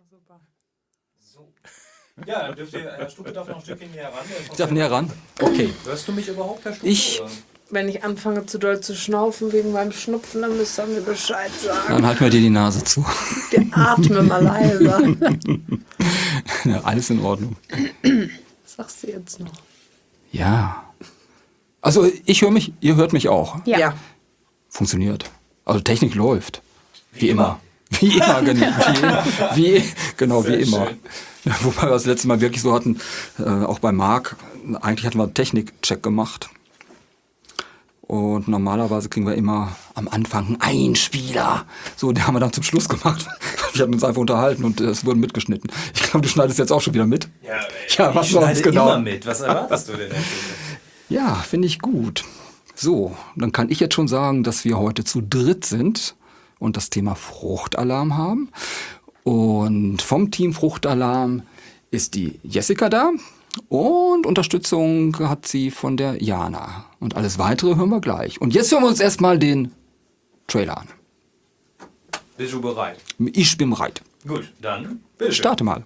Super. So. Ja, dann Herr Stucke darf noch ein Stückchen näher ran. Ich darf näher ran? Okay. Hörst du mich überhaupt, Herr Stucke? Ich. Wenn ich anfange zu doll zu schnaufen wegen meinem Schnupfen, dann müsst ihr mir Bescheid sagen. Dann halten wir dir die Nase zu. Der atme mal leiser. Ja, alles in Ordnung. Was sagst du jetzt noch? Ja. Also ich höre mich, ihr hört mich auch. Ja. Funktioniert. Also Technik läuft. Wie immer. Wie immer, genau. Wie immer. Schön. Wobei wir das letzte Mal wirklich so hatten, auch bei Marc, eigentlich hatten wir einen Technikcheck gemacht. Und normalerweise kriegen wir immer am Anfang einen Einspieler. So, den haben wir dann zum Schluss gemacht. Wir hatten uns einfach unterhalten und es wurde mitgeschnitten. Ich glaube, du schneidest jetzt auch schon wieder mit. Ja, was ich sonst schneide genau? immer mit. Was erwartest du denn, Herr Stucke? Ja, finde ich gut. So, dann kann ich jetzt schon sagen, dass wir heute zu dritt sind und das Thema Fruchtalarm haben. Und vom Team Fruchtalarm ist die Jessica da und Unterstützung hat sie von der Jana. Und alles Weitere hören wir gleich. Und jetzt hören wir uns erstmal den Trailer an. Bist du bereit? Ich bin bereit. Gut, dann bitte. Starte mal.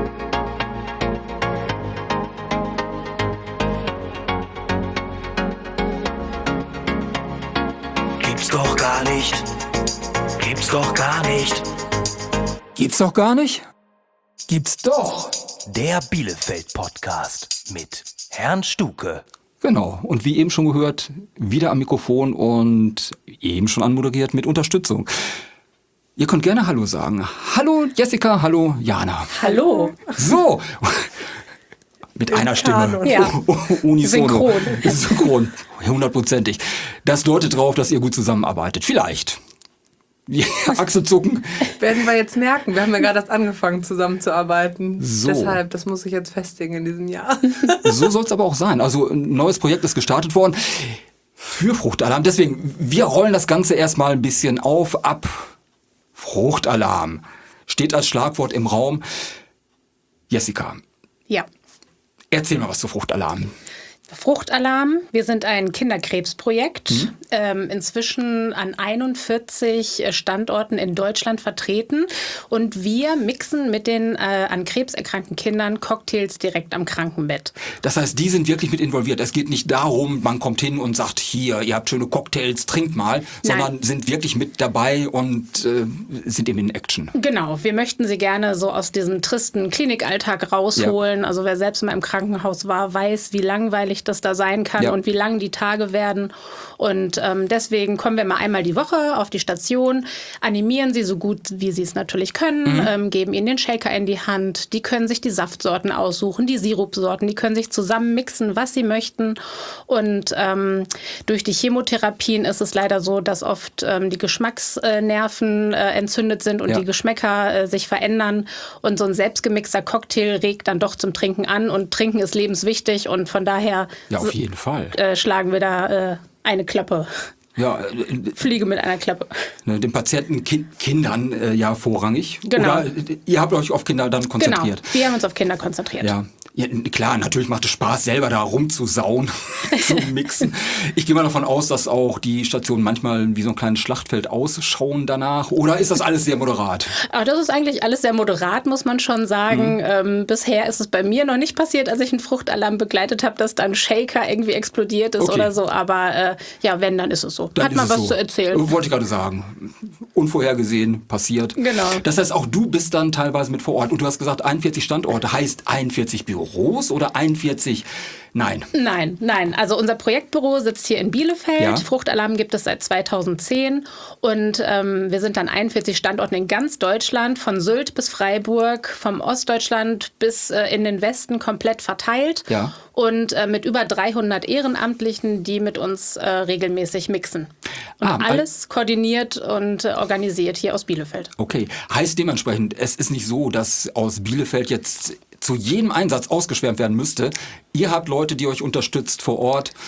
Gibt's doch gar nicht. Gibt's doch gar nicht. Gibt's doch gar nicht? Gibt's doch. Der Bielefeld-Podcast mit Herrn Stucke. Genau. Und wie eben schon gehört, wieder am Mikrofon und eben schon anmoderiert mit Unterstützung. Ihr könnt gerne Hallo sagen. Hallo Jessica, hallo Jana. Hallo. So. Mit einer Stimme. Ja. Unisono. Synchron. Synchron. 100%ig. Das deutet darauf, dass ihr gut zusammenarbeitet. Vielleicht. Die Achselzucken. Werden wir jetzt merken. Wir haben ja gerade erst angefangen zusammenzuarbeiten. So. Deshalb, das muss ich jetzt festigen in diesem Jahr. So soll es aber auch sein. Also ein neues Projekt ist gestartet worden für Fruchtalarm. Deswegen, wir rollen das Ganze erstmal ein bisschen auf, ab. Fruchtalarm steht als Schlagwort im Raum. Jessica, Ja. erzähl mal was zu Fruchtalarm. Fruchtalarm, wir sind ein Kinderkrebsprojekt, inzwischen an 41 Standorten in Deutschland vertreten und wir mixen mit den an Krebs erkrankten Kindern Cocktails direkt am Krankenbett. Das heißt, die sind wirklich mit involviert. Es geht nicht darum, man kommt hin und sagt, hier, ihr habt schöne Cocktails, trinkt mal, sondern sind wirklich mit dabei und sind eben in Action. Genau, wir möchten sie gerne so aus diesem tristen Klinikalltag rausholen. Ja. Also wer selbst mal im Krankenhaus war, weiß, wie langweilig das da sein kann und wie lang die Tage werden. Und deswegen kommen wir mal einmal die Woche auf die Station, animieren sie so gut, wie sie es natürlich können, geben ihnen den Shaker in die Hand. Die können sich die Saftsorten aussuchen, die Sirupsorten, die können sich zusammen mixen, was sie möchten. Und durch die Chemotherapien ist es leider so, dass oft die Geschmacksnerven entzündet sind und die Geschmäcker sich verändern. Und so ein selbstgemixter Cocktail regt dann doch zum Trinken an. Und Trinken ist lebenswichtig und von daher Ja, auf jeden Fall. Schlagen wir da eine Klappe. Ja, Fliege mit einer Klappe. den Patienten, Kindern ja vorrangig. Genau. Oder ihr habt euch auf Kinder dann konzentriert. Genau, wir haben uns auf Kinder konzentriert. Ja. Ja, klar, natürlich macht es Spaß, selber da rumzusauen, zu mixen. Ich gehe mal davon aus, dass auch die Stationen manchmal wie so ein kleines Schlachtfeld ausschauen danach. Oder ist das alles sehr moderat? Aber das ist eigentlich alles sehr moderat, muss man schon sagen. Bisher ist es bei mir noch nicht passiert, als ich einen Fruchtalarm begleitet habe, dass dann Shaker irgendwie explodiert ist oder so. Aber ja, wenn, dann ist es so. Dann Hat man ist es was so. zu erzählen. Wollte ich gerade sagen. Unvorhergesehen passiert. Genau. Das heißt, auch du bist dann teilweise mit vor Ort. Und du hast gesagt, 41 Standorte heißt 41 Büros oder 41? Nein. Nein. Also unser Projektbüro sitzt hier in Bielefeld. Ja. Fruchtalarm gibt es seit 2010. Und wir sind an 41 Standorten in ganz Deutschland, von Sylt bis Freiburg, vom Ostdeutschland bis in den Westen komplett verteilt. Ja. Und mit über 300 Ehrenamtlichen, die mit uns regelmäßig mixen. Und alles koordiniert und organisiert hier aus Bielefeld. Okay. Heißt dementsprechend, es ist nicht so, dass aus Bielefeld jetzt zu jedem Einsatz ausgeschwärmt werden müsste. Ihr habt Leute, die euch unterstützt vor Ort.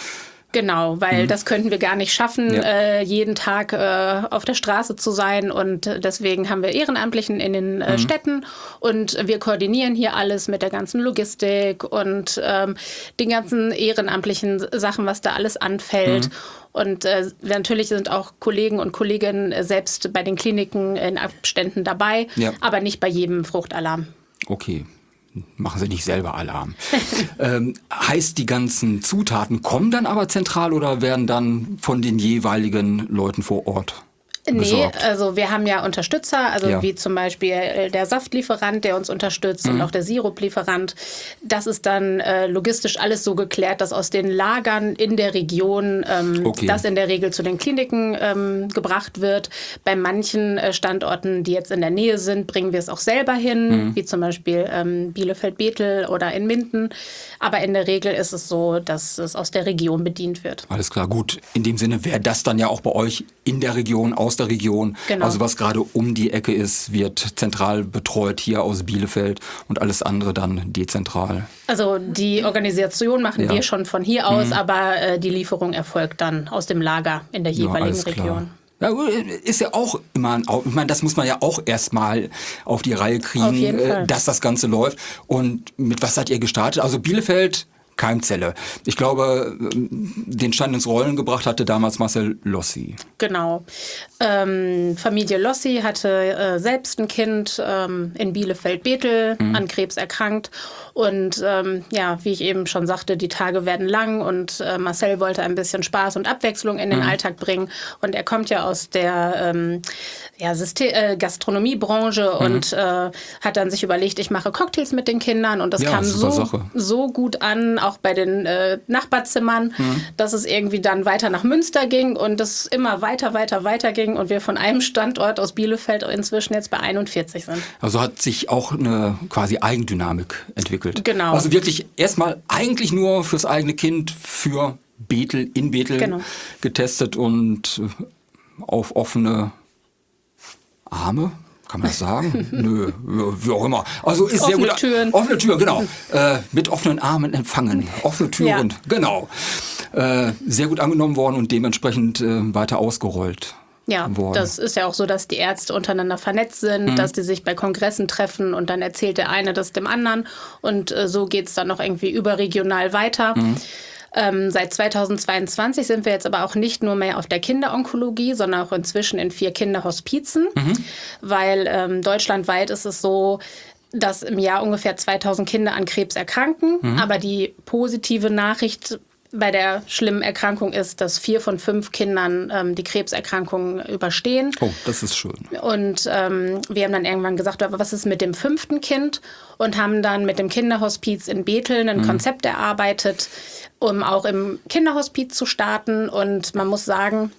Genau, weil das könnten wir gar nicht schaffen, jeden Tag auf der Straße zu sein. Und deswegen haben wir Ehrenamtlichen in den Städten und wir koordinieren hier alles mit der ganzen Logistik und den ganzen ehrenamtlichen Sachen, was da alles anfällt. Und natürlich sind auch Kollegen und Kolleginnen selbst bei den Kliniken in Abständen dabei, aber nicht bei jedem Fruchtalarm. Okay. Machen Sie nicht selber Alarm. Heißt, die ganzen Zutaten kommen dann aber zentral oder werden dann von den jeweiligen Leuten vor Ort besorgt? Nee, also wir haben ja Unterstützer, wie zum Beispiel der Saftlieferant, der uns unterstützt und auch der Siruplieferant. Das ist dann logistisch alles so geklärt, dass aus den Lagern in der Region das in der Regel zu den Kliniken gebracht wird. Bei manchen Standorten, die jetzt in der Nähe sind, bringen wir es auch selber hin, wie zum Beispiel Bielefeld-Bethel oder in Minden. Aber in der Regel ist es so, dass es aus der Region bedient wird. Alles klar, gut. In dem Sinne wäre das dann ja auch bei euch in der Region, aus der Region. Genau. Also was gerade um die Ecke ist, wird zentral betreut hier aus Bielefeld und alles andere dann dezentral. Also die Organisation machen wir schon von hier aus, aber die Lieferung erfolgt dann aus dem Lager in der jeweiligen Region. Ja, ist ja auch immer ich meine, das muss man ja auch erstmal auf die Reihe kriegen, dass das Ganze läuft. Und mit was seid ihr gestartet? Also Bielefeld, Keimzelle. Ich glaube, den Stand ins Rollen gebracht hatte damals Marcel Lossi. Genau. Familie Lossi hatte selbst ein Kind in Bielefeld-Bethel an Krebs erkrankt. Und wie ich eben schon sagte, die Tage werden lang und Marcel wollte ein bisschen Spaß und Abwechslung in den Alltag bringen. Und er kommt ja aus der Gastronomiebranche und hat dann sich überlegt, ich mache Cocktails mit den Kindern. Und das kam so gut an, auch bei den Nachbarzimmern, dass es irgendwie dann weiter nach Münster ging und das immer weiter ging und wir von einem Standort aus Bielefeld inzwischen jetzt bei 41 sind. Also hat sich auch eine quasi Eigendynamik entwickelt. Genau. Also wirklich erstmal eigentlich nur fürs eigene Kind, für Bethel, in Bethel getestet und auf offene Arme. Kann man das sagen? Nö, wie auch immer. Also ist sehr gut. Türen. Offene Türen, genau. Mit offenen Armen empfangen. Offene Türen, genau. Sehr gut angenommen worden und dementsprechend weiter ausgerollt. Ja, das ist ja auch so, dass die Ärzte untereinander vernetzt sind, dass die sich bei Kongressen treffen und dann erzählt der eine das dem anderen und so geht es dann noch irgendwie überregional weiter. Seit 2022 sind wir jetzt aber auch nicht nur mehr auf der Kinderonkologie, sondern auch inzwischen in 4 Kinderhospizen, weil deutschlandweit ist es so, dass im Jahr ungefähr 2000 Kinder an Krebs erkranken, aber die positive Nachricht bei der schlimmen Erkrankung ist, dass 4 von 5 Kindern die Krebserkrankung überstehen. Oh, das ist schön. Und wir haben dann irgendwann gesagt, aber was ist mit dem 5. Kind? Und haben dann mit dem Kinderhospiz in Bethel ein Konzept erarbeitet, um auch im Kinderhospiz zu starten. Und man muss sagen,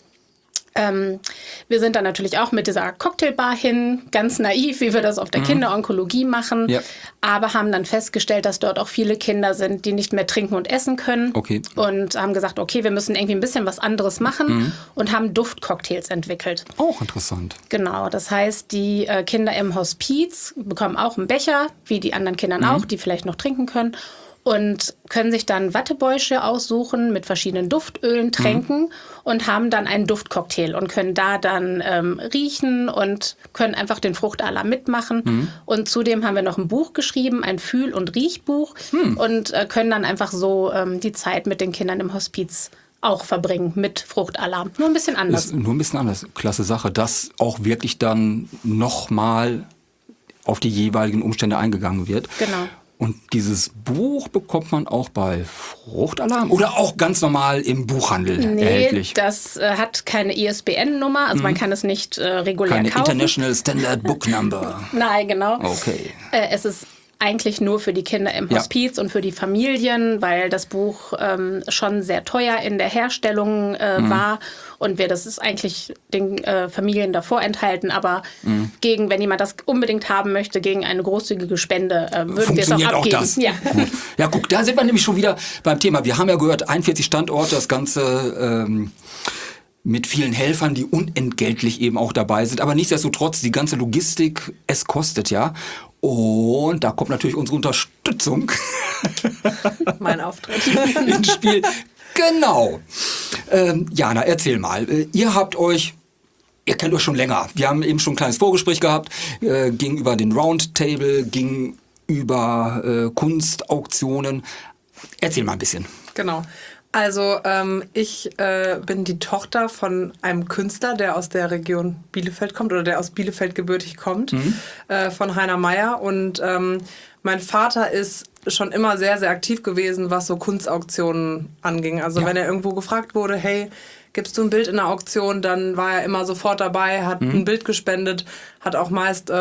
wir sind dann natürlich auch mit dieser Cocktailbar hin, ganz naiv, wie wir das auf der Kinderonkologie machen, aber haben dann festgestellt, dass dort auch viele Kinder sind, die nicht mehr trinken und essen können und haben gesagt, okay, wir müssen irgendwie ein bisschen was anderes machen und haben Duftcocktails entwickelt. Auch interessant. Genau, das heißt, die Kinder im Hospiz bekommen auch einen Becher, wie die anderen Kindern auch, die vielleicht noch trinken können. Und können sich dann Wattebäusche aussuchen, mit verschiedenen Duftölen tränken und haben dann einen Duftcocktail und können da dann riechen und können einfach den Fruchtalarm mitmachen. Und zudem haben wir noch ein Buch geschrieben, ein Fühl- und Riechbuch und können dann einfach so die Zeit mit den Kindern im Hospiz auch verbringen mit Fruchtalarm. Nur ein bisschen anders. Nur ein bisschen anders. Klasse Sache, dass auch wirklich dann nochmal auf die jeweiligen Umstände eingegangen wird. Genau. Und dieses Buch bekommt man auch bei Fruchtalarm oder auch ganz normal im Buchhandel erhältlich? Nee, das hat keine ISBN-Nummer, also man kann es nicht regulär keine kaufen. Keine International Standard Book Number. Nein, genau. Okay. Es ist eigentlich nur für die Kinder im Hospiz und für die Familien, weil das Buch schon sehr teuer in der Herstellung war und wir das ist eigentlich den Familien davor enthalten, aber gegen, wenn jemand das unbedingt haben möchte, gegen eine großzügige Spende würden wir es auch abgeben. Auch das? Ja. Gut. Ja, guck, da sind wir nämlich schon wieder beim Thema. Wir haben ja gehört, 41 Standorte, das Ganze mit vielen Helfern, die unentgeltlich eben auch dabei sind. Aber nichtsdestotrotz, die ganze Logistik, es kostet ja. Und da kommt natürlich unsere Unterstützung. Mein Auftritt. ins Spiel. Genau. Jana, erzähl mal. Ihr kennt euch schon länger. Wir haben eben schon ein kleines Vorgespräch gehabt, ging über den Roundtable, ging über Kunstauktionen. Erzähl mal ein bisschen. Genau. Also ich bin die Tochter von einem Künstler, der aus der Region Bielefeld kommt oder der aus Bielefeld gebürtig kommt, von Heiner Meier. Und mein Vater ist schon immer sehr, sehr aktiv gewesen, was so Kunstauktionen anging. Also wenn er irgendwo gefragt wurde, hey, gibst du ein Bild in der Auktion, dann war er immer sofort dabei, hat ein Bild gespendet, hat auch meist,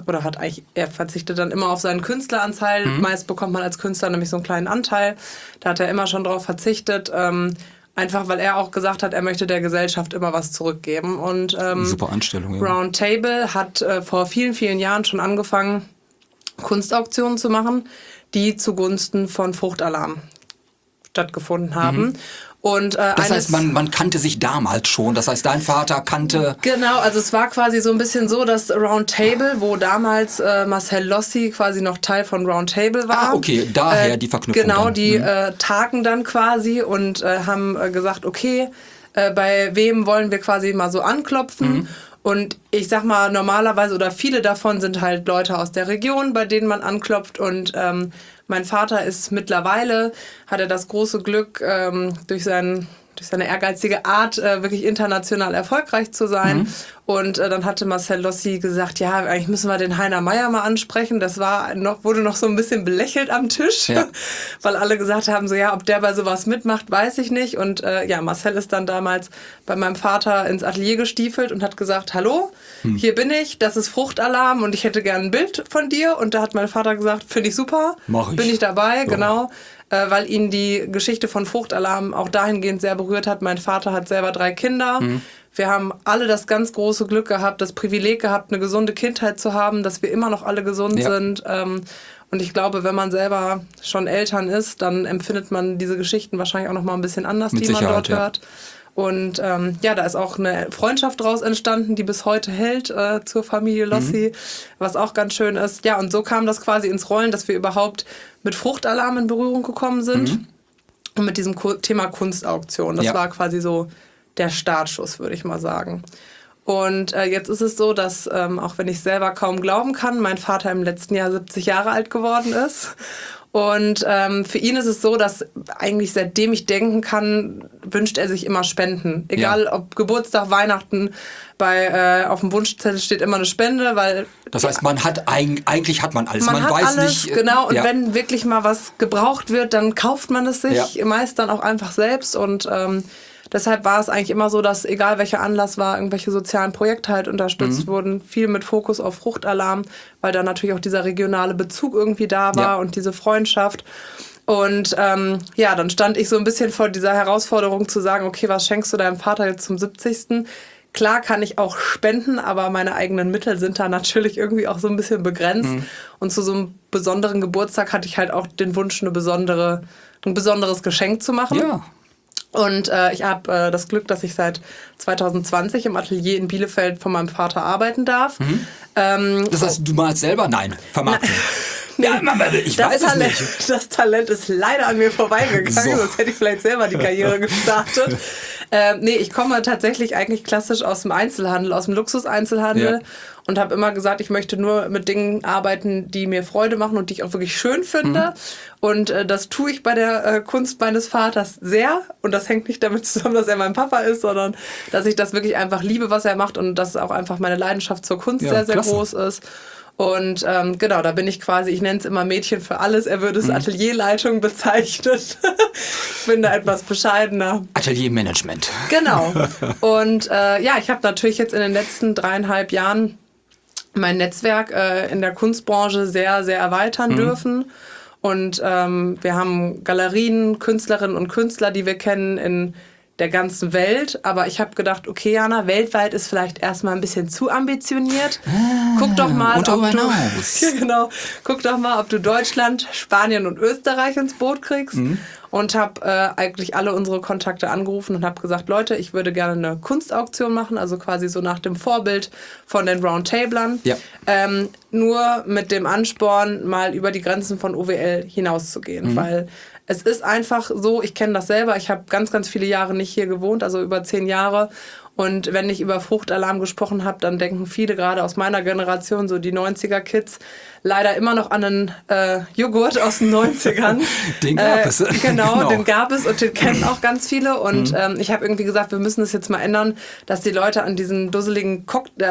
er verzichtet dann immer auf seinen Künstleranteil. Meist bekommt man als Künstler nämlich so einen kleinen Anteil. Da hat er immer schon drauf verzichtet. Einfach, weil er auch gesagt hat, er möchte der Gesellschaft immer was zurückgeben. Und super Anstellung. Ja. Roundtable hat vor vielen, vielen Jahren schon angefangen, Kunstauktionen zu machen, die zugunsten von Fruchtalarm stattgefunden haben. Und, das heißt, man kannte sich damals schon. Das heißt, dein Vater kannte... Genau, also es war quasi so ein bisschen so, dass Roundtable, wo damals Marcel Lossi quasi noch Teil von Roundtable war. Ah, okay, daher die Verknüpfung. Genau, dann. Die tagen dann quasi und haben gesagt, okay, bei wem wollen wir quasi mal so anklopfen? Und ich sag mal, normalerweise oder viele davon sind halt Leute aus der Region, bei denen man anklopft. Und mein Vater ist mittlerweile, hat er das große Glück, durch seine ehrgeizige Art wirklich international erfolgreich zu sein. Und dann hatte Marcel Lossi gesagt, ja, eigentlich müssen wir den Heiner Meier mal ansprechen. Das wurde noch so ein bisschen belächelt am Tisch, weil alle gesagt haben, so ja, ob der bei sowas mitmacht, weiß ich nicht. Und Marcel ist dann damals bei meinem Vater ins Atelier gestiefelt und hat gesagt, hallo, hier bin ich, das ist Fruchtalarm und ich hätte gerne ein Bild von dir. Und da hat mein Vater gesagt, finde ich super, bin ich dabei, genau. Weil ihn die Geschichte von Fruchtalarm auch dahingehend sehr berührt hat. Mein Vater hat selber 3 Kinder. Wir haben alle das ganz große Glück gehabt, das Privileg gehabt, eine gesunde Kindheit zu haben, dass wir immer noch alle gesund sind. Und ich glaube, wenn man selber schon Eltern ist, dann empfindet man diese Geschichten wahrscheinlich auch noch mal ein bisschen anders, Mit die man Sicherheit, dort hört. Und da ist auch eine Freundschaft draus entstanden, die bis heute hält zur Familie Lossi, was auch ganz schön ist. Ja, und so kam das quasi ins Rollen, dass wir überhaupt mit Fruchtalarm in Berührung gekommen sind und mit diesem Thema Kunstauktion. Das war quasi so der Startschuss, würde ich mal sagen. Und jetzt ist es so, dass, auch wenn ich selber kaum glauben kann, mein Vater im letzten Jahr 70 Jahre alt geworden ist. Und für ihn ist es so, dass eigentlich seitdem ich denken kann, wünscht er sich immer Spenden. Egal ob Geburtstag, Weihnachten, auf dem Wunschzettel steht immer eine Spende, weil... Das heißt, eigentlich hat man alles. Man hat weiß alles, nicht... genau. Und wenn wirklich mal was gebraucht wird, dann kauft man es sich meist dann auch einfach selbst. Und deshalb war es eigentlich immer so, dass egal welcher Anlass war, irgendwelche sozialen Projekte halt unterstützt wurden. Viel mit Fokus auf Fruchtalarm, weil da natürlich auch dieser regionale Bezug irgendwie da war und diese Freundschaft. Und dann stand ich so ein bisschen vor dieser Herausforderung zu sagen, okay, was schenkst du deinem Vater jetzt zum 70.? Klar kann ich auch spenden, aber meine eigenen Mittel sind da natürlich irgendwie auch so ein bisschen begrenzt. Und zu so einem besonderen Geburtstag hatte ich halt auch den Wunsch, ein besonderes Geschenk zu machen. Ja. Und ich habe das Glück, dass ich seit 2020 im Atelier in Bielefeld von meinem Vater arbeiten darf. Das heißt, du malst selber? Nein, vermarkten. Ja, ich weiß es nicht. Das Talent ist leider an mir vorbeigegangen, sonst hätte ich vielleicht selber die Karriere gestartet. Ich komme tatsächlich eigentlich klassisch aus dem Einzelhandel, aus dem Luxuseinzelhandel und habe immer gesagt, ich möchte nur mit Dingen arbeiten, die mir Freude machen und die ich auch wirklich schön finde. Und das tue ich bei der Kunst meines Vaters sehr. Und das hängt nicht damit zusammen, dass er mein Papa ist, sondern dass ich das wirklich einfach liebe, was er macht und dass auch einfach meine Leidenschaft zur Kunst sehr, sehr groß ist. Und da bin ich quasi, ich nenne es immer Mädchen für alles. Er würde es Atelierleitung bezeichnen. Ich bin da etwas bescheidener. Ateliermanagement. Genau. Und ich habe natürlich jetzt in den letzten 3,5 Jahren mein Netzwerk in der Kunstbranche sehr, sehr erweitern dürfen. Und wir haben Galerien, Künstlerinnen und Künstler, die wir kennen in der ganzen Welt. Aber ich habe gedacht, okay, Jana, weltweit ist vielleicht erstmal ein bisschen zu ambitioniert. Guck doch mal, ob du Deutschland, Spanien und Österreich ins Boot kriegst. Und habe eigentlich alle unsere Kontakte angerufen und habe gesagt, Leute, ich würde gerne eine Kunstauktion machen, also quasi so nach dem Vorbild von den Roundtablern. Ja. Nur mit dem Ansporn, mal über die Grenzen von OWL hinauszugehen. Weil Es ist einfach so, ich kenne das selber, ich habe ganz, ganz viele Jahre nicht hier gewohnt, also über 10 Jahre. Und wenn ich über Fruchtalarm gesprochen habe, dann denken viele, gerade aus meiner Generation, so die 90er-Kids, leider immer noch an einen Joghurt aus den 90ern. Den gab es. Genau, den gab es und den kennen auch ganz viele. Und ich habe irgendwie gesagt, wir müssen das jetzt mal ändern, dass die Leute an diesen dusseligen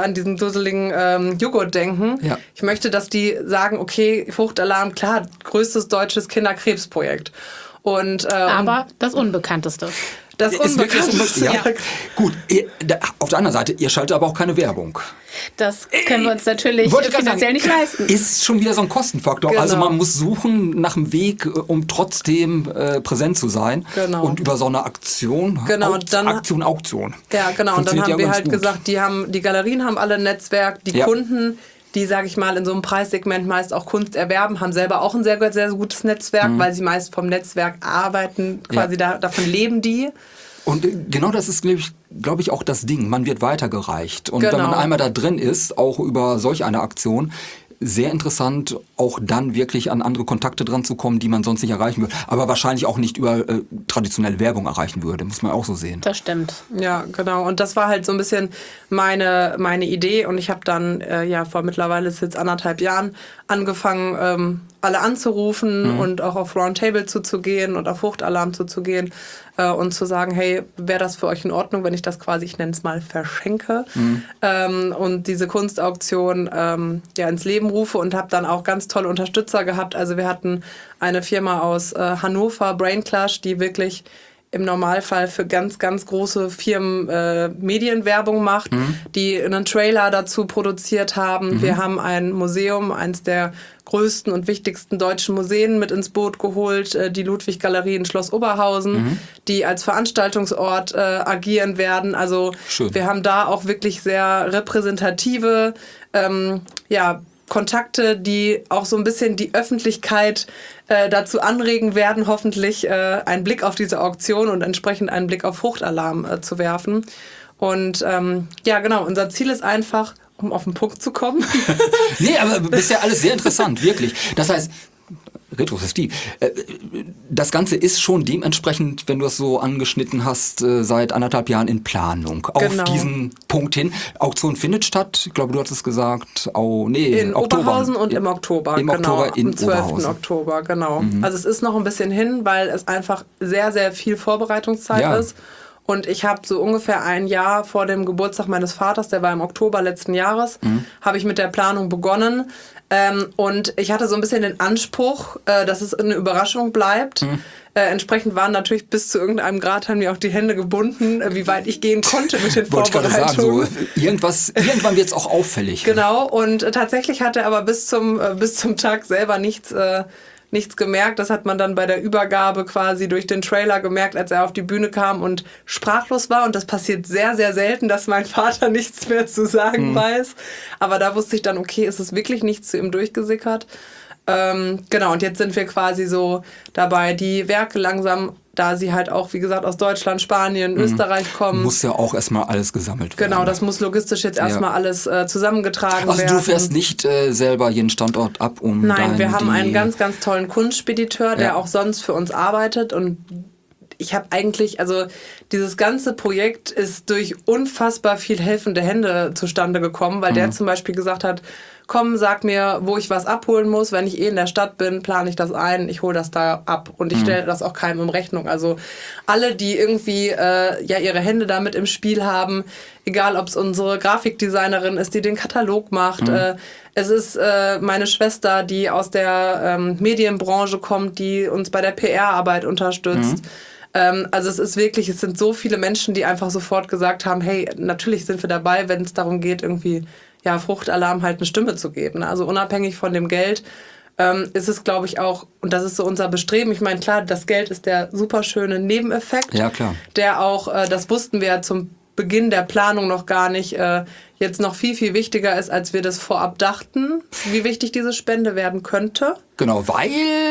Joghurt denken. Ja. Ich möchte, dass die sagen, okay, Fruchtalarm, klar, größtes deutsches Kinderkrebsprojekt. Aber das Unbekannteste. Das Unbekannteste. Ja. Gut, auf der anderen Seite, ihr schaltet aber auch keine Werbung. Das können wir uns natürlich finanziell nicht leisten. Ist schon wieder so ein Kostenfaktor. Genau. Also man muss suchen nach einem Weg, um trotzdem präsent zu sein. Genau. Und über so eine Aktion, Auktion. Ja, genau. Und dann haben wir halt gesagt, die Galerien haben alle ein Netzwerk, die Kunden, die, sage ich mal, in so einem Preissegment meist auch Kunst erwerben, haben selber auch ein sehr, sehr gutes Netzwerk, weil sie meist vom Netzwerk arbeiten, quasi davon leben die. Und genau das ist, glaube ich, auch das Ding. Man wird weitergereicht. Und wenn man einmal da drin ist, auch über solch eine Aktion, sehr interessant, auch dann wirklich an andere Kontakte dran zu kommen, die man sonst nicht erreichen würde. Aber wahrscheinlich auch nicht über traditionelle Werbung erreichen würde, muss man auch so sehen. Das stimmt. Ja, genau. Und das war halt so ein bisschen meine Idee. Und ich habe dann, vor mittlerweile ist es jetzt 1,5 Jahren, angefangen, alle anzurufen und auch auf Roundtable zuzugehen und auf Fruchtalarm zuzugehen und zu sagen, hey, wäre das für euch in Ordnung, wenn ich das quasi, ich nenne es mal, verschenke und diese Kunstauktion ins Leben rufe und habe dann auch ganz tolle Unterstützer gehabt. Also wir hatten eine Firma aus Hannover, Brainclash, die wirklich im Normalfall für ganz, ganz große Firmen Medienwerbung macht, die einen Trailer dazu produziert haben. Wir haben ein Museum, eines der größten und wichtigsten deutschen Museen mit ins Boot geholt, die Ludwig-Galerie in Schloss Oberhausen, die als Veranstaltungsort agieren werden. Also schön. Wir haben da auch wirklich sehr repräsentative Kontakte, die auch so ein bisschen die Öffentlichkeit dazu anregen werden, hoffentlich einen Blick auf diese Auktion und entsprechend einen Blick auf Fruchtalarm zu werfen. Und unser Ziel ist einfach, um auf den Punkt zu kommen. Nee, aber bisher alles sehr interessant, wirklich. Das heißt, retrospektiv, das Ganze ist schon dementsprechend, wenn du es so angeschnitten hast, seit 1,5 Jahren in Planung. Genau. Auf diesen Punkt hin. Auktion findet statt, ich glaube, du hattest es gesagt, in Oktober. Oberhausen und im Oktober. Am 12. Oktober, genau. Also es ist noch ein bisschen hin, weil es einfach sehr, sehr viel Vorbereitungszeit ist. Und ich habe so ungefähr ein Jahr vor dem Geburtstag meines Vaters, der war im Oktober letzten Jahres, habe ich mit der Planung begonnen. Und ich hatte so ein bisschen den Anspruch, dass es eine Überraschung bleibt. Entsprechend waren natürlich bis zu irgendeinem Grad, haben mir auch die Hände gebunden, wie weit ich gehen konnte mit den Vorbereitungen. Wollte ich gerade sagen, so, irgendwann wird es auch auffällig. Genau, und tatsächlich hat er aber bis zum Tag selber nichts gemerkt. Das hat man dann bei der Übergabe quasi durch den Trailer gemerkt, als er auf die Bühne kam und sprachlos war. Und das passiert sehr, sehr selten, dass mein Vater nichts mehr zu sagen weiß. Aber da wusste ich dann, okay, ist es wirklich nichts zu ihm durchgesickert. Und jetzt sind wir quasi so dabei, die Werke langsam, da sie halt auch, wie gesagt, aus Deutschland, Spanien, Österreich kommen. Muss ja auch erstmal alles gesammelt werden. Genau, das muss logistisch jetzt erstmal alles zusammengetragen werden. Also du fährst nicht selber jeden Standort ab, Nein, wir haben einen ganz, ganz tollen Kunstspediteur, der auch sonst für uns arbeitet. Und ich habe eigentlich, also dieses ganze Projekt ist durch unfassbar viel helfende Hände zustande gekommen, weil der zum Beispiel gesagt hat, komm, sag mir, wo ich was abholen muss. Wenn ich in der Stadt bin, plane ich das ein, ich hole das da ab. Und ich stelle das auch keinem in Rechnung. Also alle, die irgendwie ihre Hände damit im Spiel haben, egal ob es unsere Grafikdesignerin ist, die den Katalog macht, es ist meine Schwester, die aus der Medienbranche kommt, die uns bei der PR-Arbeit unterstützt. Also es sind so viele Menschen, die einfach sofort gesagt haben, hey, natürlich sind wir dabei, wenn es darum geht, irgendwie Fruchtalarm halt eine Stimme zu geben. Also unabhängig von dem Geld ist es, glaube ich, auch, und das ist so unser Bestreben, ich meine, klar, das Geld ist der super schöne Nebeneffekt, der auch, das wussten wir ja zum Beginn der Planung noch gar nicht, jetzt noch viel, viel wichtiger ist, als wir das vorab dachten, wie wichtig diese Spende werden könnte. Genau, weil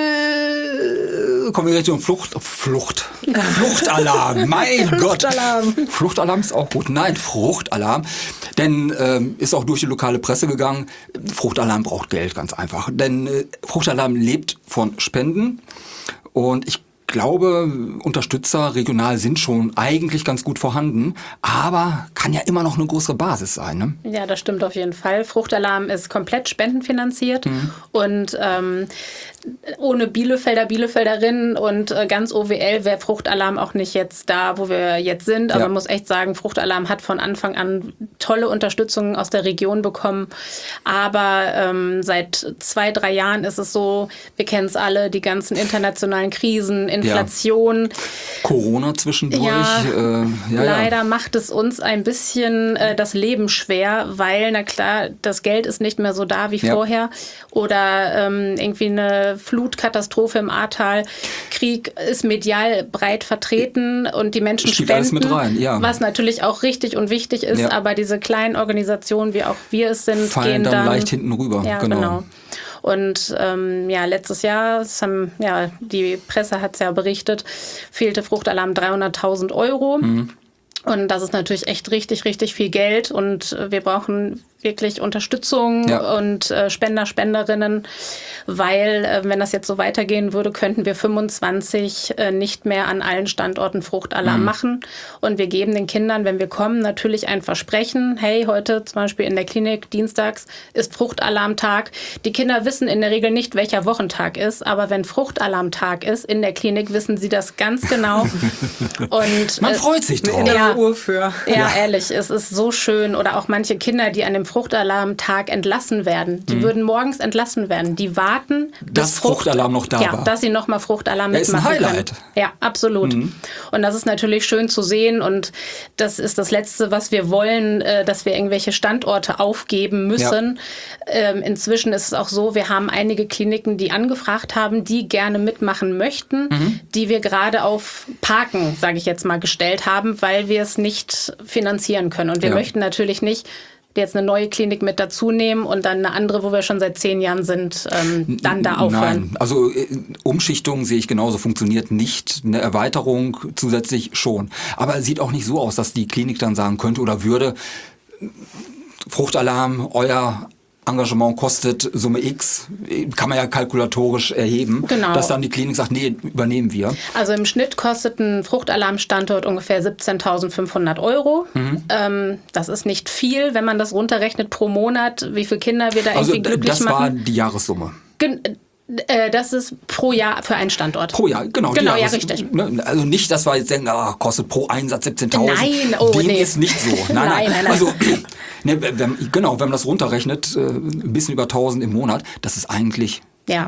kommen wir Richtung Fruchtalarm. Mein Gott. Fruchtalarm ist auch gut. Nein, Fruchtalarm. Denn ist auch durch die lokale Presse gegangen. Fruchtalarm braucht Geld, ganz einfach. Denn Fruchtalarm lebt von Spenden. Und ich glaube, Unterstützer regional sind schon eigentlich ganz gut vorhanden, aber kann ja immer noch eine größere Basis sein. Ne? Ja, das stimmt auf jeden Fall. Fruchtalarm ist komplett spendenfinanziert und ohne Bielefelderinnen und ganz OWL wäre Fruchtalarm auch nicht jetzt da, wo wir jetzt sind. Aber man muss echt sagen, Fruchtalarm hat von Anfang an tolle Unterstützung aus der Region bekommen. Aber seit 2-3 Jahren ist es so, wir kennen es alle, die ganzen internationalen Krisen, Inflation. Corona zwischendurch. Leider macht es uns ein bisschen das Leben schwer, weil, na klar, das Geld ist nicht mehr so da wie vorher. Oder irgendwie eine Flutkatastrophe im Ahrtal. Krieg ist medial breit vertreten und die Menschen spielt spenden, alles mit rein, was natürlich auch richtig und wichtig ist, aber diese kleinen Organisationen, wie auch wir es sind, fallen gehen dann leicht hinten rüber. Ja, genau. Und letztes Jahr, die Presse hat es ja berichtet, fehlte Fruchtalarm 300.000 €. Und das ist natürlich echt richtig, richtig viel Geld und wir brauchen wirklich Unterstützung und Spender, Spenderinnen, weil wenn das jetzt so weitergehen würde, könnten wir 25 nicht mehr an allen Standorten Fruchtalarm machen. Und wir geben den Kindern, wenn wir kommen, natürlich ein Versprechen. Hey, heute zum Beispiel in der Klinik dienstags ist Fruchtalarmtag. Die Kinder wissen in der Regel nicht, welcher Wochentag ist, aber wenn Fruchtalarmtag ist in der Klinik, wissen sie das ganz genau. Und man freut sich drauf. Ja, Uhr für. Ja, ehrlich, es ist so schön. Oder auch manche Kinder, die an dem Fruchtalarmtag entlassen werden. Die würden morgens entlassen werden. Die warten, dass Fruchtalarm noch da war. Ja, dass sie nochmal Fruchtalarm mitmachen ist ein Highlight. können. Ja, absolut. Und das ist natürlich schön zu sehen. Und das ist das Letzte, was wir wollen, dass wir irgendwelche Standorte aufgeben müssen. Ja. Inzwischen ist es auch so, wir haben einige Kliniken, die angefragt haben, die gerne mitmachen möchten, die wir gerade auf Parken, sage ich jetzt mal, gestellt haben, weil wir es nicht finanzieren können. Und wir möchten natürlich nicht jetzt eine neue Klinik mit dazu nehmen und dann eine andere, wo wir schon seit 10 Jahren sind, dann da aufhören. Nein, also Umschichtung sehe ich genauso, funktioniert nicht. Eine Erweiterung zusätzlich schon. Aber es sieht auch nicht so aus, dass die Klinik dann sagen könnte oder würde, Fruchtalarm, euer Engagement kostet Summe X, kann man ja kalkulatorisch erheben, dass dann die Klinik sagt, nee, übernehmen wir. Also im Schnitt kostet ein Fruchtalarmstandort ungefähr 17.500 €. Das ist nicht viel, wenn man das runterrechnet pro Monat, wie viele Kinder wir da irgendwie glücklich machen. Das war die Jahressumme. Das ist pro Jahr für einen Standort. Pro Jahr, genau. Genau, ja, richtig. Also nicht, dass wir jetzt denken, kostet pro Einsatz 17.000. Nein, Dem ist nicht so. Nein. Nein. Also, wenn man das runterrechnet, ein bisschen über 1.000 im Monat, das ist eigentlich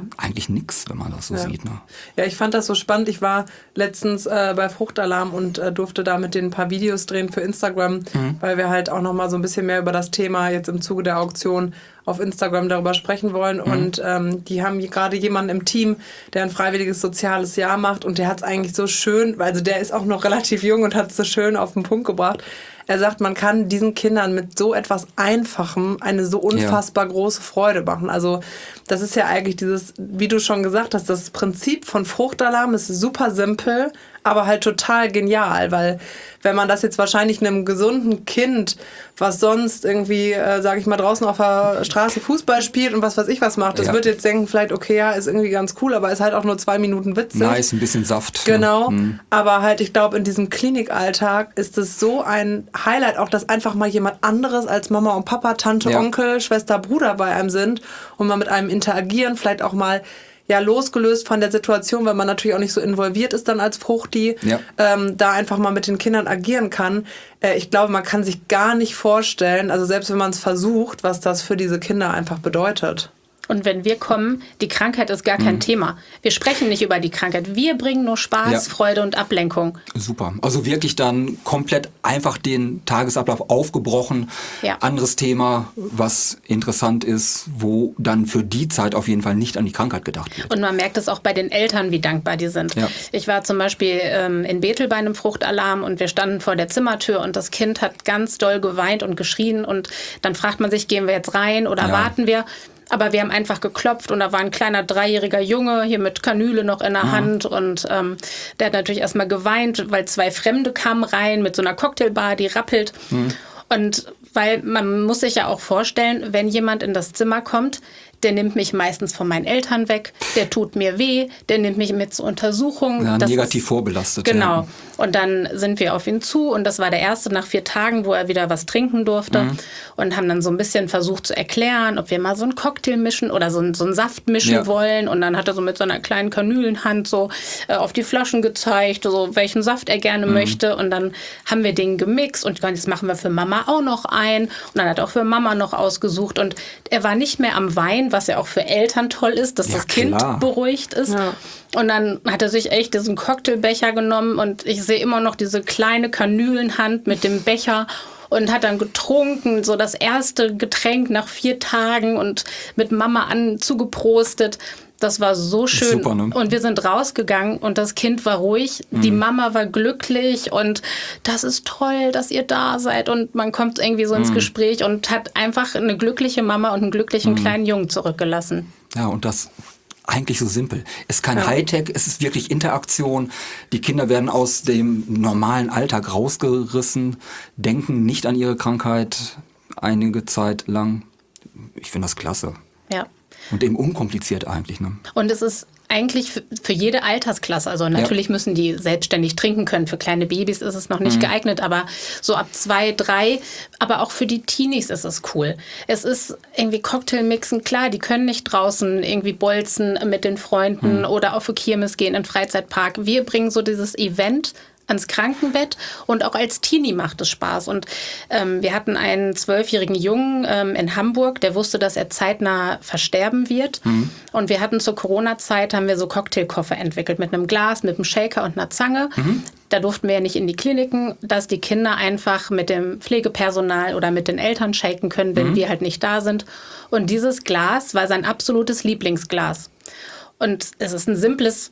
nix, wenn man das so sieht. Ne? Ja, ich fand das so spannend. Ich war letztens bei Fruchtalarm und durfte da mit denen ein paar Videos drehen für Instagram, weil wir halt auch noch mal so ein bisschen mehr über das Thema jetzt im Zuge der Auktion auf Instagram darüber sprechen wollen. Und die haben gerade jemanden im Team, der ein freiwilliges soziales Jahr macht und der hat es eigentlich so schön, also der ist auch noch relativ jung und hat es so schön auf den Punkt gebracht. Er sagt, man kann diesen Kindern mit so etwas Einfachem eine so unfassbar große Freude machen. Also das ist ja eigentlich dieses, wie du schon gesagt hast, das Prinzip von Fruchtalarm ist super simpel, aber halt total genial, weil wenn man das jetzt wahrscheinlich einem gesunden Kind, was sonst irgendwie, sage ich mal, draußen auf der Straße Fußball spielt und was weiß ich was macht, das wird jetzt denken, vielleicht okay, ja, ist irgendwie ganz cool, aber ist halt auch nur 2 Minuten witzig. Nice, ein bisschen Saft. Genau, aber halt, ich glaube, in diesem Klinikalltag ist es so ein Highlight, auch dass einfach mal jemand anderes als Mama und Papa, Tante, Onkel, Schwester, Bruder bei einem sind und mal mit einem interagieren, vielleicht auch mal losgelöst von der Situation, weil man natürlich auch nicht so involviert ist dann als Fruchti, da einfach mal mit den Kindern agieren kann. Ich glaube, man kann sich gar nicht vorstellen, also selbst wenn man es versucht, was das für diese Kinder einfach bedeutet. Und wenn wir kommen, die Krankheit ist gar kein Thema. Wir sprechen nicht über die Krankheit. Wir bringen nur Spaß, Freude und Ablenkung. Super. Also wirklich dann komplett einfach den Tagesablauf aufgebrochen. Ja. Anderes Thema, was interessant ist, wo dann für die Zeit auf jeden Fall nicht an die Krankheit gedacht wird. Und man merkt es auch bei den Eltern, wie dankbar die sind. Ja. Ich war zum Beispiel in Bethel bei einem Fruchtalarm und wir standen vor der Zimmertür und das Kind hat ganz doll geweint und geschrien. Und dann fragt man sich, gehen wir jetzt rein oder warten wir? Aber wir haben einfach geklopft und da war ein kleiner 3-jähriger Junge hier mit Kanüle noch in der Hand und der hat natürlich erstmal geweint, weil 2 Fremde kamen rein mit so einer Cocktailbar, die rappelt. Und weil man muss sich ja auch vorstellen, wenn jemand in das Zimmer kommt, der nimmt mich meistens von meinen Eltern weg, der tut mir weh, der nimmt mich mit zur Untersuchung. Ja, negativ vorbelastet. Genau. Ja. Und dann sind wir auf ihn zu und das war der erste nach 4 Tagen, wo er wieder was trinken durfte und haben dann so ein bisschen versucht zu erklären, ob wir mal so einen Cocktail mischen oder so einen Saft mischen wollen. Und dann hat er so mit so einer kleinen Kanülenhand so auf die Flaschen gezeigt, so welchen Saft er gerne möchte. Und dann haben wir den gemixt und jetzt machen wir für Mama auch noch ein. Und dann hat er auch für Mama noch ausgesucht. Und er war nicht mehr am Wein, was ja auch für Eltern toll ist, dass das Kind beruhigt ist. Ja. Und dann hat er sich echt diesen Cocktailbecher genommen und ich sehe immer noch diese kleine Kanülenhand mit dem Becher und hat dann getrunken, so das erste Getränk nach 4 Tagen und mit Mama zugeprostet. Das war so schön. Super, ne? Und wir sind rausgegangen und das Kind war ruhig, die Mama war glücklich und das ist toll, dass ihr da seid und man kommt irgendwie so ins Gespräch und hat einfach eine glückliche Mama und einen glücklichen kleinen Jungen zurückgelassen. Ja, und das eigentlich so simpel. Es ist kein Hightech, es ist wirklich Interaktion. Die Kinder werden aus dem normalen Alltag rausgerissen, denken nicht an ihre Krankheit einige Zeit lang. Ich finde das klasse. Ja. Und eben unkompliziert eigentlich. Ne? Und es ist eigentlich für jede Altersklasse. Also natürlich müssen die selbstständig trinken können. Für kleine Babys ist es noch nicht geeignet, aber so ab 2, 3, aber auch für die Teenies ist es cool. Es ist irgendwie Cocktailmixen, klar, die können nicht draußen irgendwie bolzen mit den Freunden oder auf eine Kirmes gehen, in den Freizeitpark. Wir bringen so dieses Event ans Krankenbett und auch als Teenie macht es Spaß. Und wir hatten einen 12-jährigen Jungen in Hamburg, der wusste, dass er zeitnah versterben wird. Und wir hatten zur Corona-Zeit, haben wir so Cocktailkoffer entwickelt mit einem Glas, mit einem Shaker und einer Zange. Da durften wir ja nicht in die Kliniken, dass die Kinder einfach mit dem Pflegepersonal oder mit den Eltern shaken können, wenn wir halt nicht da sind. Und dieses Glas war sein absolutes Lieblingsglas. Und es ist ein simples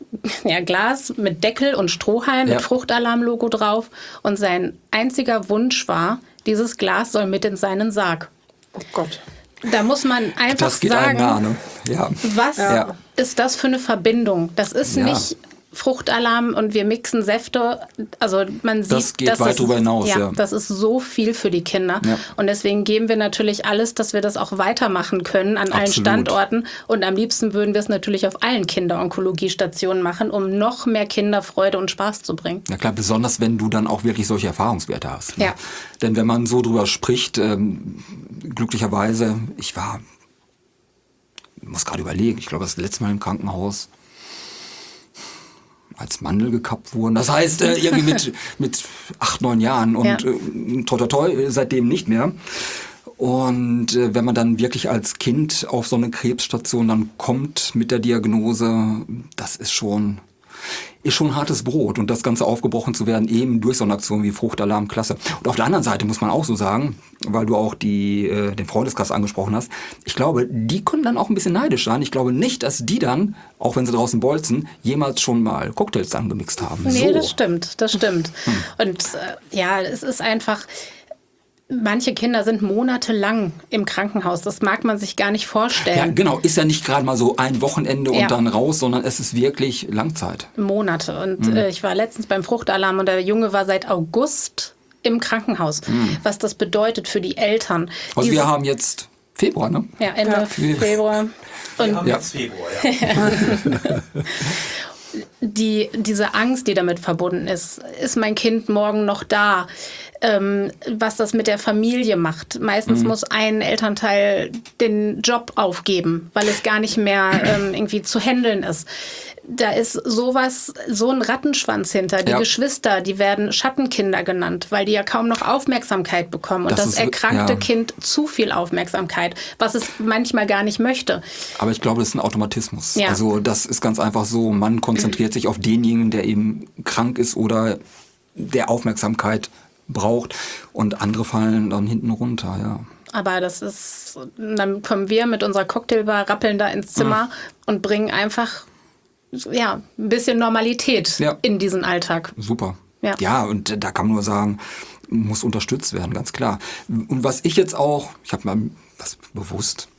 Glas mit Deckel und Strohhalm mit Fruchtalarm-Logo drauf. Und sein einziger Wunsch war, dieses Glas soll mit in seinen Sarg. Oh Gott. Da muss man einfach das geht sagen, nah, ne? was ist das für eine Verbindung? Das ist nicht Fruchtalarm und wir mixen Säfte. Also man sieht, das geht weit darüber hinaus. Das ist so viel für die Kinder. Ja. Und deswegen geben wir natürlich alles, dass wir das auch weitermachen können an allen Standorten. Und am liebsten würden wir es natürlich auf allen Kinderonkologiestationen machen, um noch mehr Kinderfreude und Spaß zu bringen. Ja klar, besonders wenn du dann auch wirklich solche Erfahrungswerte hast. Ne? Ja. Denn wenn man so drüber spricht, glücklicherweise, ich muss gerade überlegen, ich glaube das letzte Mal im Krankenhaus, als Mandel gekappt wurden. Das heißt, irgendwie mit 8, 9 Jahren und toi, toi, toi, seitdem nicht mehr. Und wenn man dann wirklich als Kind auf so eine Krebsstation dann kommt mit der Diagnose, das ist schon hartes Brot. Und das Ganze aufgebrochen zu werden, eben durch so eine Aktion wie Fruchtalarm, klasse. Und auf der anderen Seite muss man auch so sagen, weil du auch den Freundeskreis angesprochen hast, ich glaube, die können dann auch ein bisschen neidisch sein. Ich glaube nicht, dass die dann, auch wenn sie draußen bolzen, jemals schon mal Cocktails dann gemixt haben. Nee, so. das stimmt. Und es ist einfach... Manche Kinder sind monatelang im Krankenhaus. Das mag man sich gar nicht vorstellen. Ja, genau. Ist ja nicht gerade mal so ein Wochenende und dann raus, sondern es ist wirklich Langzeit. Monate. Und ich war letztens beim Fruchtalarm und der Junge war seit August im Krankenhaus. Was das bedeutet für die Eltern. Also wir haben jetzt Februar, ne? Ja, Ende Februar. Wir haben jetzt Februar, Diese Angst, die damit verbunden ist mein Kind morgen noch da? Was das mit der Familie macht. Meistens muss ein Elternteil den Job aufgeben, weil es gar nicht mehr irgendwie zu handeln ist. Da ist so ein Rattenschwanz hinter. Die Geschwister, die werden Schattenkinder genannt, weil die ja kaum noch Aufmerksamkeit bekommen. Und das erkrankte Kind zu viel Aufmerksamkeit, was es manchmal gar nicht möchte. Aber ich glaube, das ist ein Automatismus. Ja. Also das ist ganz einfach so, man konzentriert sich auf denjenigen, der eben krank ist oder der Aufmerksamkeit braucht und andere fallen dann hinten runter, ja. Aber dann kommen wir mit unserer Cocktailbar, rappeln da ins Zimmer und bringen einfach ein bisschen Normalität in diesen Alltag. Super. Ja, und da kann man nur sagen, muss unterstützt werden, ganz klar. Und was ich jetzt auch, ich habe mal was bewusst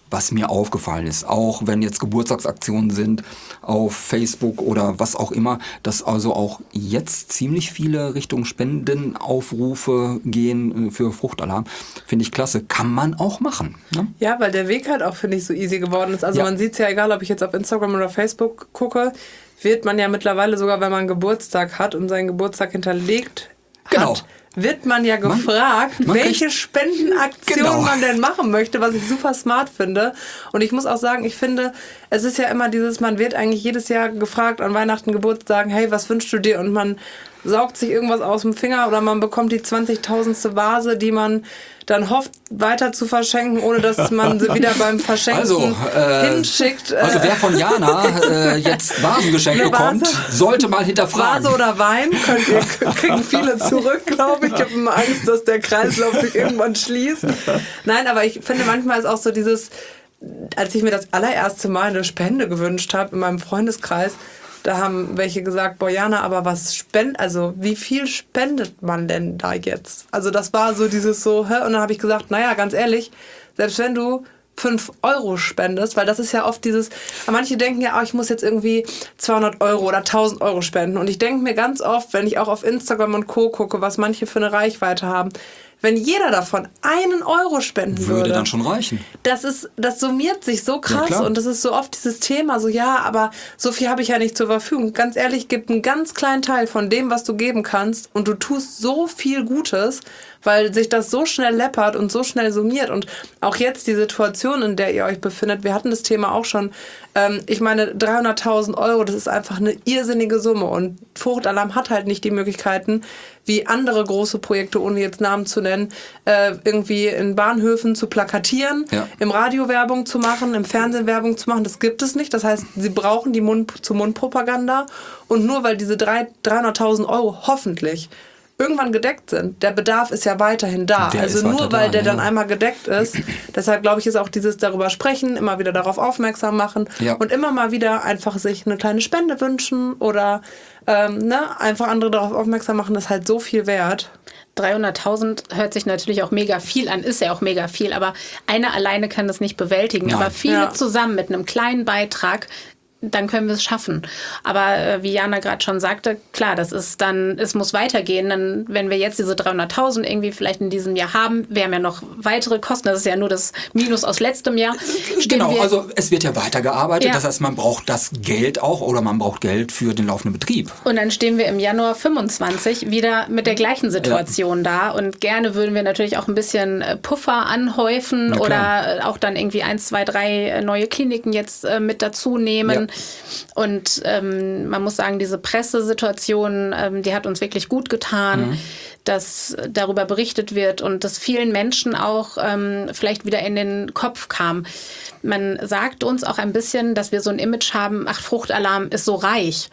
was mir aufgefallen ist, auch wenn jetzt Geburtstagsaktionen sind auf Facebook oder was auch immer, dass also auch jetzt ziemlich viele Richtung Spendenaufrufe gehen für Fruchtalarm. Finde ich klasse. Kann man auch machen. Ne? Ja, weil der Weg halt auch, finde ich, so easy geworden ist. Also man sieht es ja, egal ob ich jetzt auf Instagram oder Facebook gucke, wird man ja mittlerweile sogar, wenn man Geburtstag hat und seinen Geburtstag hinterlegt hat, wird man ja gefragt, welche Spendenaktion man denn machen möchte, was ich super smart finde. Und ich muss auch sagen, ich finde, es ist ja immer dieses, man wird eigentlich jedes Jahr gefragt an Weihnachten, Geburtstagen, hey, was wünschst du dir? Und man saugt sich irgendwas aus dem Finger oder man bekommt die 20.000. Vase, die man dann hofft, weiter zu verschenken, ohne dass man sie wieder beim Verschenken hinschickt. Also wer von Jana jetzt Vasengeschenk bekommt, sollte mal hinterfragen. Vase oder Wein kriegen viele zurück, glaube ich. Ich habe immer Angst, dass der Kreislauf sich irgendwann schließt. Nein, aber ich finde, manchmal ist auch so dieses, als ich mir das allererste Mal eine Spende gewünscht habe in meinem Freundeskreis, da haben welche gesagt, boah Jana, aber also wie viel spendet man denn da jetzt? Also das war so dieses so, und dann habe ich gesagt, naja, ganz ehrlich, selbst wenn du 5 Euro spendest, weil das ist ja oft dieses, manche denken ja, ich muss jetzt irgendwie 200 Euro oder 1000 Euro spenden. Und ich denke mir ganz oft, wenn ich auch auf Instagram und Co. gucke, was manche für eine Reichweite haben, wenn jeder davon 1 Euro spenden würde dann schon reichen. Das summiert sich so krass und das ist so oft dieses Thema, so aber so viel habe ich ja nicht zur Verfügung. Ganz ehrlich, gib einen ganz kleinen Teil von dem, was du geben kannst und du tust so viel Gutes, weil sich das so schnell läppert und so schnell summiert. Und auch jetzt die Situation, in der ihr euch befindet, wir hatten das Thema auch schon, ich meine 300.000 Euro, das ist einfach eine irrsinnige Summe und Fruchtalarm hat halt nicht die Möglichkeiten, wie andere große Projekte, ohne jetzt Namen zu nennen, irgendwie in Bahnhöfen zu plakatieren, im Radio Werbung zu machen, im Fernsehen Werbung zu machen. Das gibt es nicht. Das heißt, sie brauchen die Mund-zu-Mund-Propaganda. Und nur weil diese 300.000 Euro hoffentlich irgendwann gedeckt sind, der Bedarf ist ja weiterhin da. Also nur weil der dann einmal gedeckt ist. Deshalb glaube ich, ist auch dieses darüber sprechen, immer wieder darauf aufmerksam machen und immer mal wieder einfach sich eine kleine Spende wünschen oder einfach andere darauf aufmerksam machen, das ist halt so viel wert. 300.000 hört sich natürlich auch mega viel an, ist ja auch mega viel, aber einer alleine kann das nicht bewältigen. Nein. Aber viele zusammen mit einem kleinen Beitrag, dann können wir es schaffen. Aber wie Jana gerade schon sagte, klar, das ist dann, es muss weitergehen. Dann, wenn wir jetzt diese 300.000 irgendwie vielleicht in diesem Jahr haben, wir haben ja noch weitere Kosten. Das ist ja nur das Minus aus letztem Jahr. Genau, also es wird ja weitergearbeitet. Das heißt, man braucht das Geld auch oder man braucht Geld für den laufenden Betrieb. Und dann stehen wir im Januar 25 wieder mit der gleichen Situation da. Und gerne würden wir natürlich auch ein bisschen Puffer anhäufen oder auch dann irgendwie 1, 2, 3 neue Kliniken jetzt mit dazu nehmen. Ja. Und man muss sagen, diese Pressesituation, die hat uns wirklich gut getan, dass darüber berichtet wird und dass vielen Menschen auch vielleicht wieder in den Kopf kam. Man sagt uns auch ein bisschen, dass wir so ein Image haben, Fruchtalarm ist so reich.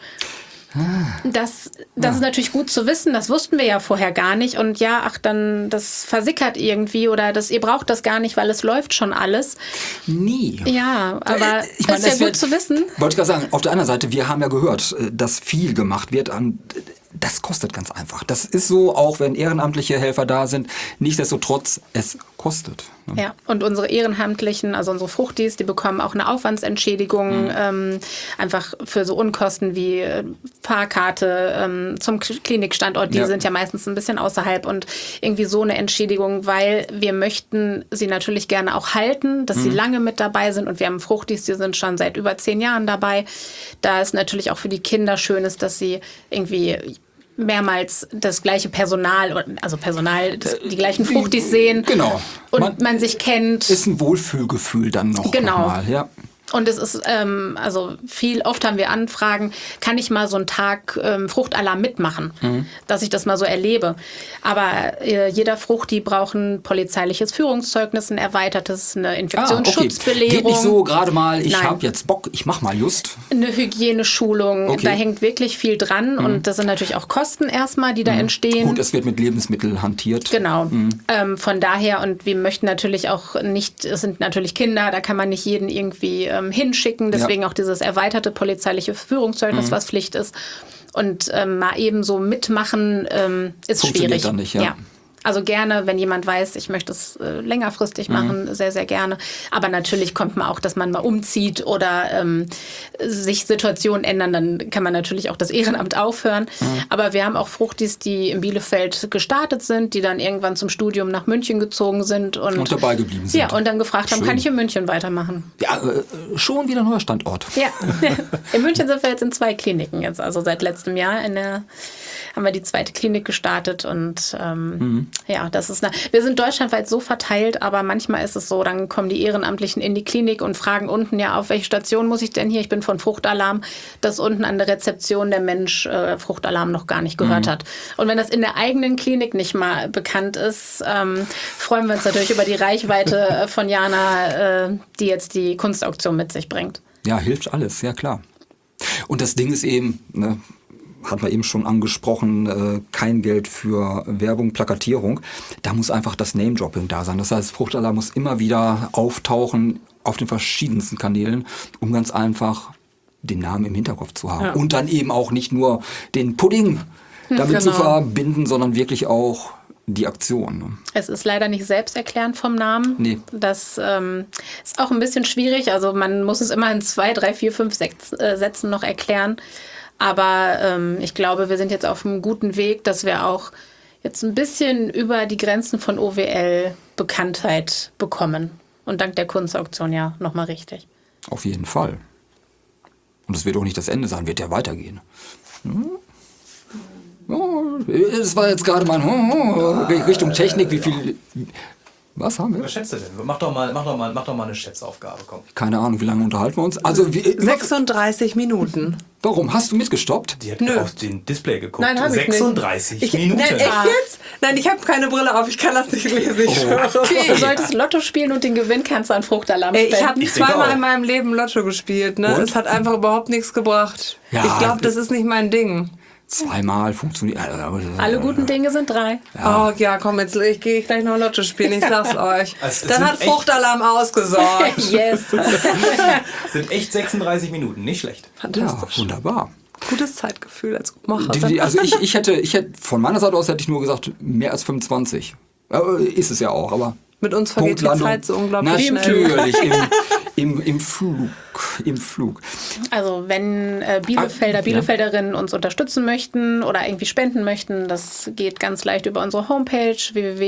Das ist natürlich gut zu wissen, das wussten wir ja vorher gar nicht und dann das versickert irgendwie oder ihr braucht das gar nicht, weil es läuft schon alles. Nie. Ja, aber ich meine, ist ja gut zu wissen. Wollte ich gerade sagen, auf der anderen Seite, wir haben ja gehört, dass viel gemacht wird das kostet ganz einfach. Das ist so, auch wenn ehrenamtliche Helfer da sind, nichtsdestotrotz, es kostet. Ne? Ja, und unsere Ehrenamtlichen, also unsere Fruchtis, die bekommen auch eine Aufwandsentschädigung, einfach für so Unkosten wie Fahrkarte zum Klinikstandort, die sind ja meistens ein bisschen außerhalb und irgendwie so eine Entschädigung, weil wir möchten sie natürlich gerne auch halten, dass sie lange mit dabei sind und wir haben Fruchtis, die sind schon seit über 10 Jahren dabei. Da ist natürlich auch für die Kinder schön ist, dass sie irgendwie mehrmals das gleiche die gleichen Fruchtis sehen. Genau. Und man sich kennt. Ist ein Wohlfühlgefühl dann noch. Genau. Nochmal, ja. Und es ist, oft haben wir Anfragen, kann ich mal so einen Tag Fruchtalarm mitmachen, dass ich das mal so erlebe. Aber jeder Fruchti braucht ein polizeiliches Führungszeugnis, ein erweitertes, eine Infektionsschutzbelehrung. Geht nicht so gerade mal, ich habe jetzt Bock, ich mach mal just. Eine Hygieneschulung, da hängt wirklich viel dran und das sind natürlich auch Kosten erstmal, die da entstehen. Gut, es wird mit Lebensmitteln hantiert. Genau, von daher und wir möchten natürlich auch nicht, es sind natürlich Kinder, da kann man nicht jeden irgendwie hinschicken, deswegen auch dieses erweiterte polizeiliche Führungszeugnis, was Pflicht ist. Und mal eben so mitmachen ist funktioniert schwierig. Dann nicht, ja. Also gerne, wenn jemand weiß, ich möchte es längerfristig machen, sehr, sehr gerne. Aber natürlich kommt man auch, dass man mal umzieht oder sich Situationen ändern, dann kann man natürlich auch das Ehrenamt aufhören. Aber wir haben auch Fruchtis, die in Bielefeld gestartet sind, die dann irgendwann zum Studium nach München gezogen sind. Und dabei geblieben sind. Ja, und dann gefragt haben, kann ich in München weitermachen? Ja, schon wieder ein neuer Standort. Ja, in München sind wir jetzt in 2 Kliniken jetzt, also seit letztem Jahr haben wir die 2. Klinik gestartet und ja, das ist wir sind deutschlandweit so verteilt, aber manchmal ist es so, dann kommen die Ehrenamtlichen in die Klinik und fragen unten, ja, auf welche Station muss ich denn hier? Ich bin von Fruchtalarm, dass unten an der Rezeption der Mensch Fruchtalarm noch gar nicht gehört hat. Und wenn das in der eigenen Klinik nicht mal bekannt ist, freuen wir uns natürlich über die Reichweite von Jana, die jetzt die Kunstauktion mit sich bringt. Ja, hilft alles, ja klar. Und das Ding ist eben, ne, hat man eben schon angesprochen, kein Geld für Werbung, Plakatierung. Da muss einfach das Name-Dropping da sein. Das heißt, Fruchtalarm muss immer wieder auftauchen auf den verschiedensten Kanälen, um ganz einfach den Namen im Hinterkopf zu haben. Ja. Und dann eben auch nicht nur den Pudding damit zu verbinden, sondern wirklich auch die Aktion. Ne? Es ist leider nicht selbsterklärend vom Namen. Nee. Das ist auch ein bisschen schwierig. Also man muss es immer in 2, 3, 4, 5, 6 Sätzen noch erklären. Aber ich glaube, wir sind jetzt auf einem guten Weg, dass wir auch jetzt ein bisschen über die Grenzen von OWL Bekanntheit bekommen. Und dank der Kunstauktion ja nochmal richtig. Auf jeden Fall. Und es wird auch nicht das Ende sein, wird ja weitergehen. Das war jetzt gerade mal Richtung Technik, wie viel... Was haben wir? Was schätzt du denn? Mach doch mal eine Schätzaufgabe, komm. Keine Ahnung, wie lange unterhalten wir uns? Also 36 Minuten. Warum? Hast du mitgestoppt? Die hat auf den Display geguckt. Nein, habe ich nicht. 36 Minuten. Nein, echt jetzt? Nein, ich habe keine Brille auf, ich kann das nicht lesen. Okay. Du solltest Lotto spielen und den Gewinn kannst du an Fruchtalarm spenden. Ich habe 2-mal in meinem Leben Lotto gespielt. Ne? Es hat einfach überhaupt nichts gebracht. Ja, ich glaube, das ist nicht mein Ding. 2-mal funktioniert. Alle guten Dinge sind 3. Ja. Oh ja, komm, jetzt gehe ich gleich noch Lotto spielen, ich sag's euch. Dann hat Fruchtalarm ausgesorgt. Yes. Sind echt 36 Minuten, nicht schlecht. Fantastisch. Ja, wunderbar. Gutes Zeitgefühl als Macher. Also ich hätte von meiner Seite aus hätte ich nur gesagt, mehr als 25. Ist es ja auch, aber... Mit uns vergeht die Zeit so unglaublich schnell. Natürlich, im Flug. Also wenn Bielefelderinnen uns unterstützen möchten oder irgendwie spenden möchten, das geht ganz leicht über unsere Homepage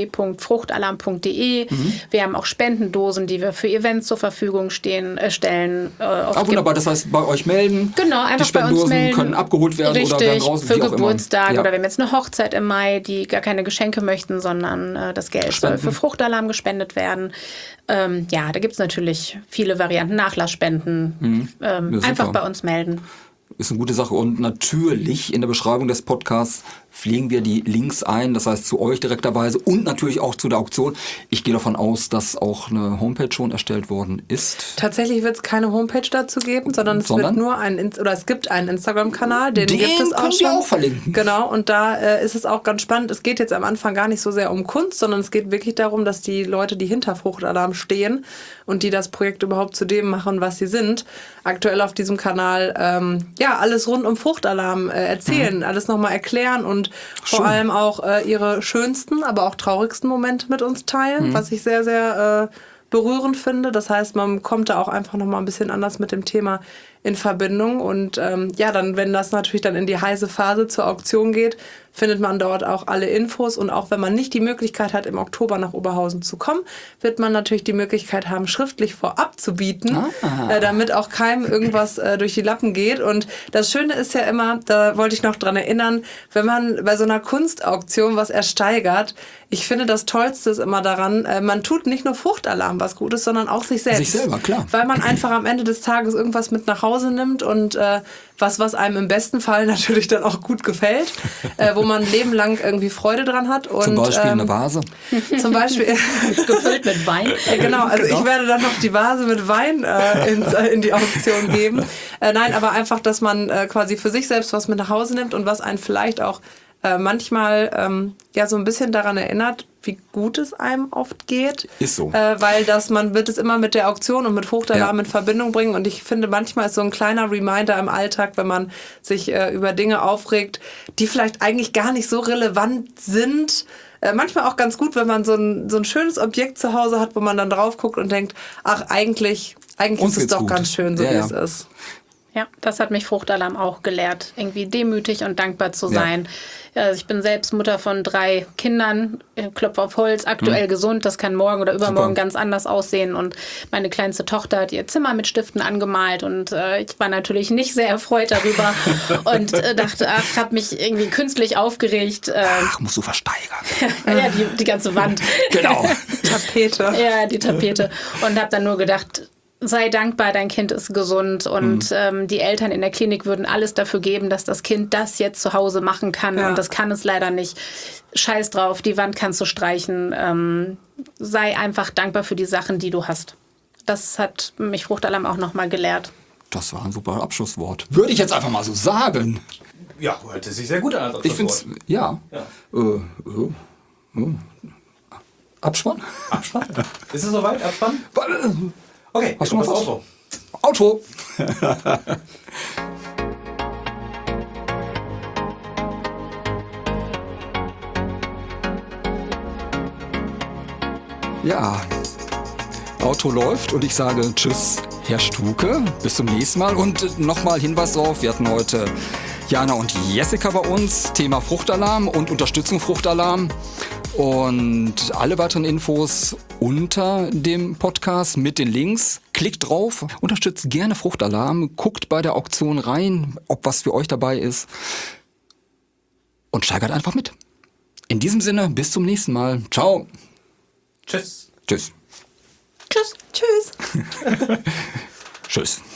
www.fruchtalarm.de. Wir haben auch Spendendosen, die wir für Events zur Verfügung stellen. Wunderbar, das heißt, bei euch melden. Genau, einfach die Spendendosen bei uns melden. können abgeholt werden. Richtig, oder werden draußen, für Geburtstag oder wir haben jetzt eine Hochzeit im Mai, die gar keine Geschenke möchten, sondern das Geld soll für Fruchtalarm gespendet werden. Ja, da gibt es natürlich viele Varianten, Nachlassspenden. Einfach bei uns melden. Ist eine gute Sache. Und natürlich in der Beschreibung des Podcasts pflegen wir die Links ein, das heißt zu euch direkterweise und natürlich auch zu der Auktion. Ich gehe davon aus, dass auch eine Homepage schon erstellt worden ist. Tatsächlich wird es keine Homepage dazu geben, sondern es wird nur es gibt einen Instagram-Kanal, den gibt es auch können schon. wir auch verlinken. Genau, und da ist es auch ganz spannend. Es geht jetzt am Anfang gar nicht so sehr um Kunst, sondern es geht wirklich darum, dass die Leute, die hinter Fruchtalarm stehen und die das Projekt überhaupt zu dem machen, was sie sind, aktuell auf diesem Kanal alles rund um Fruchtalarm erzählen, alles nochmal erklären und vor allem auch ihre schönsten, aber auch traurigsten Momente mit uns teilen, was ich sehr, sehr berührend finde. Das heißt, man kommt da auch einfach nochmal ein bisschen anders mit dem Thema in Verbindung. Und dann, wenn das natürlich dann in die heiße Phase zur Auktion geht, findet man dort auch alle Infos. Und auch wenn man nicht die Möglichkeit hat, im Oktober nach Oberhausen zu kommen, wird man natürlich die Möglichkeit haben, schriftlich vorab zu bieten, damit auch keinem irgendwas durch die Lappen geht. Und das Schöne ist ja immer, da wollte ich noch dran erinnern, wenn man bei so einer Kunstauktion was ersteigert, ich finde, das Tollste ist immer daran, man tut nicht nur Fruchtalarm was Gutes, sondern auch sich selbst. Sich selber, klar. Weil man einfach am Ende des Tages irgendwas mit nach Hause nimmt und was einem im besten Fall natürlich dann auch gut gefällt, wo man ein Leben lang irgendwie Freude dran hat. Und, zum Beispiel eine Vase. Zum Beispiel gefüllt mit Wein. Genau, also ich werde dann noch die Vase mit Wein in die Auktion geben. Nein, aber einfach, dass man quasi für sich selbst was mit nach Hause nimmt und was einen vielleicht auch manchmal so ein bisschen daran erinnert, wie gut es einem oft geht. Ist so. Weil man wird es immer mit der Auktion und mit Fruchtalarm in Verbindung bringen. Und ich finde, manchmal ist so ein kleiner Reminder im Alltag, wenn man sich über Dinge aufregt, die vielleicht eigentlich gar nicht so relevant sind, manchmal auch ganz gut, wenn man so ein schönes Objekt zu Hause hat, wo man dann drauf guckt und denkt, ach, eigentlich ist es doch gut. Ganz schön, so wie es ist. Ja, das hat mich Fruchtalarm auch gelehrt, irgendwie demütig und dankbar zu sein. Also ich bin selbst Mutter von 3 Kindern, Klopf auf Holz, aktuell gesund. Das kann morgen oder übermorgen ganz anders aussehen. Und meine kleinste Tochter hat ihr Zimmer mit Stiften angemalt und ich war natürlich nicht sehr erfreut darüber und dachte, habe mich irgendwie künstlich aufgeregt. Musst du versteigern. Ja, die ganze Wand. Genau. Tapete. Ja, die Tapete. Und habe dann nur gedacht, sei dankbar, dein Kind ist gesund und die Eltern in der Klinik würden alles dafür geben, dass das Kind das jetzt zu Hause machen kann und das kann es leider nicht. Scheiß drauf, die Wand kannst du streichen. Sei einfach dankbar für die Sachen, die du hast. Das hat mich Fruchtalarm auch nochmal gelehrt. Das war ein super Abschlusswort. Würde ich jetzt einfach mal so sagen. Ja, hört sich sehr gut an als Ich finde es, Abspann? Abspann? Ist es soweit? Abspann? Okay, hast du noch das was? Auto. Ja, Auto läuft und ich sage tschüss, Herr Stuke, bis zum nächsten Mal. Und nochmal Hinweis drauf, wir hatten heute Jana und Jessica bei uns, Thema Fruchtalarm und Unterstützung Fruchtalarm. Und alle weiteren Infos unter dem Podcast mit den Links. Klickt drauf, unterstützt gerne Fruchtalarm, guckt bei der Auktion rein, ob was für euch dabei ist und steigert einfach mit. In diesem Sinne, bis zum nächsten Mal. Ciao. Tschüss. Tschüss. Tschüss. Tschüss. Tschüss.